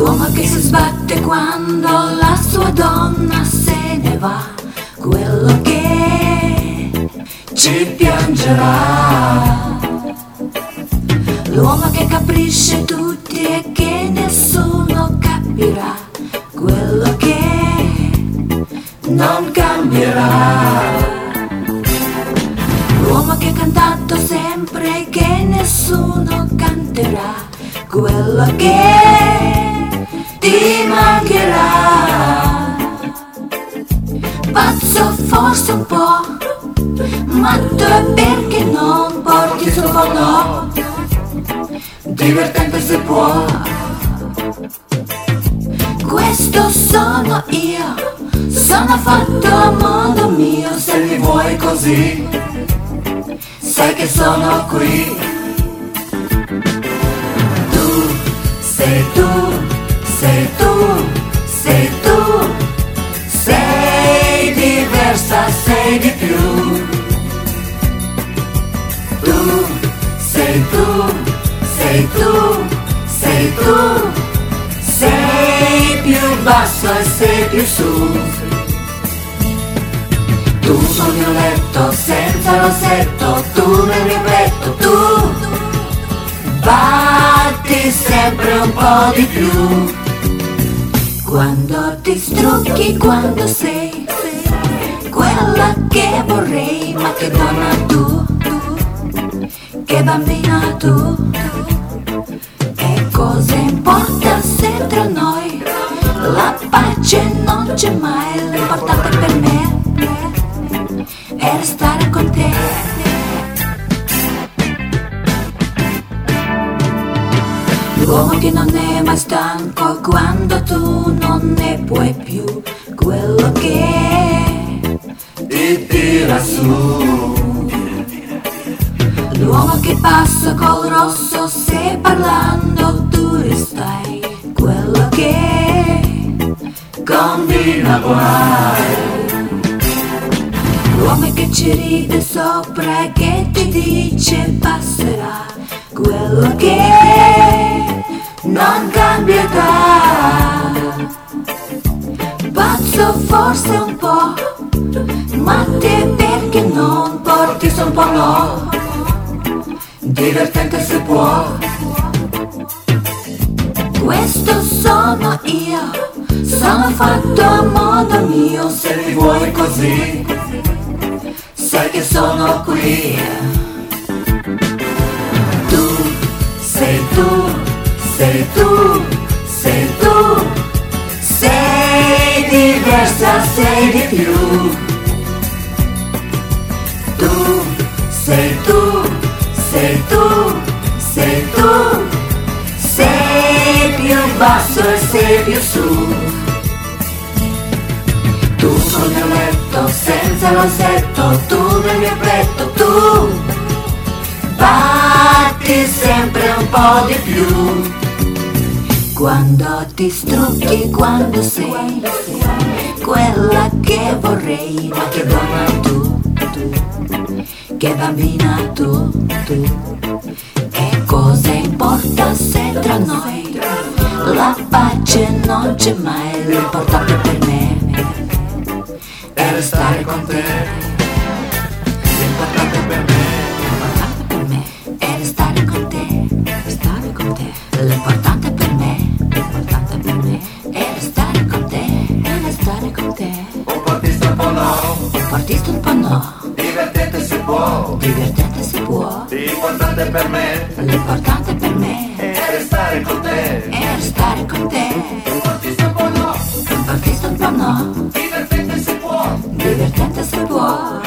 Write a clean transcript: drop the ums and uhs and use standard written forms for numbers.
L'uomo che si sbatte quando la sua donna se ne va, quello che ci piangerà. L'uomo che capisce tutti e che nessuno capirà, quello che non cambierà. L'uomo che ha cantato sempre e che nessuno canterà, quello che ti mancherà. Pazzo forse un po', matto è perché non porti sul no. Divertente se può. Questo sono io, sono fatto a modo mio. Se mi vuoi così, sai che sono qui. Tu, sei tu, sei tu, sei tu. Sei diversa, sei di più. Tu, sei tu, sei tu, sei tu. Sei più basso e sei più su. Tu sul mio letto senza rossetto, tu nel mio petto, tu batti sempre un po' di più. Quando ti strucchi, quando sei quella che vorrei, ma che donna tu, che bambina tu. E cosa importa se tra noi la pace non c'è mai? L'importante per me è restare con te. L'uomo che non è mai stanco quando tu non ne puoi più, quello che ti tira su. L'uomo che passa col rosso se parlando tu restai, quello che combina guai. L'uomo che ci ride sopra e che ti dice passerà, quello che non cambia età. Pazzo forse un po', ma te perché non porti su un po' no. Divertente se può. Questo sono io, sono fatto a modo mio. Se mi vuoi così, sai che sono qui. Tu, sei tu, sei tu, sei tu. Sei diversa, sei di più. Tu, sei tu, sei tu, sei tu. Sei più basso e sei più su. Tu sul mio letto senza rossetto, tu nel mio petto, tu batti sempre un po' di più. Quando ti strucchi, quando sei quella che vorrei, ma che donna tu, che bambina tu. E cosa importa se tra noi la pace non c'è mai? L'importante per me è restare con te. L'importante per me è restare con te, restare con te. L'importante per me è restare con te, restare con te. Un partista un po' no, Un partista un po' no, divertente se può. divertente se può. L'importante per me L'importante per me è restare con te. è restare con te. Un partista un po' no, Un partista un po' no, divertente se può. divertente se può.